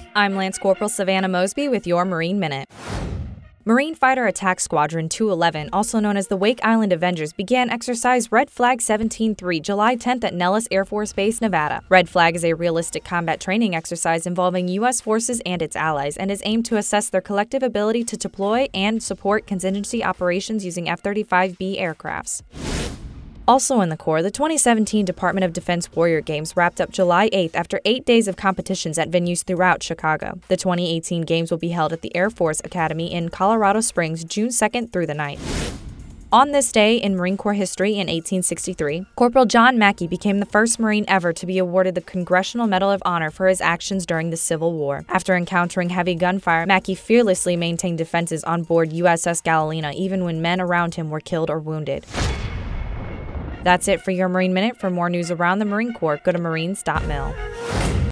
I'm Lance Corporal Savannah Mosby with your Marine Minute. Marine Fighter Attack Squadron 211, also known as the Wake Island Avengers, began exercise Red Flag 17-3 July 10th at Nellis Air Force Base, Nevada. Red Flag is a realistic combat training exercise involving U.S. forces and its allies and is aimed to assess their collective ability to deploy and support contingency operations using F-35B aircrafts. Also in the Corps, the 2017 Department of Defense Warrior Games wrapped up July 8th after 8 days of competitions at venues throughout Chicago. The 2018 Games will be held at the Air Force Academy in Colorado Springs, June 2nd through the 9th. On this day in Marine Corps history in 1863, Corporal John Mackey became the first Marine ever to be awarded the Congressional Medal of Honor for his actions during the Civil War. After encountering heavy gunfire, Mackey fearlessly maintained defenses on board USS Galena even when men around him were killed or wounded. That's it for your Marine Minute. For more news around the Marine Corps, go to marines.mil.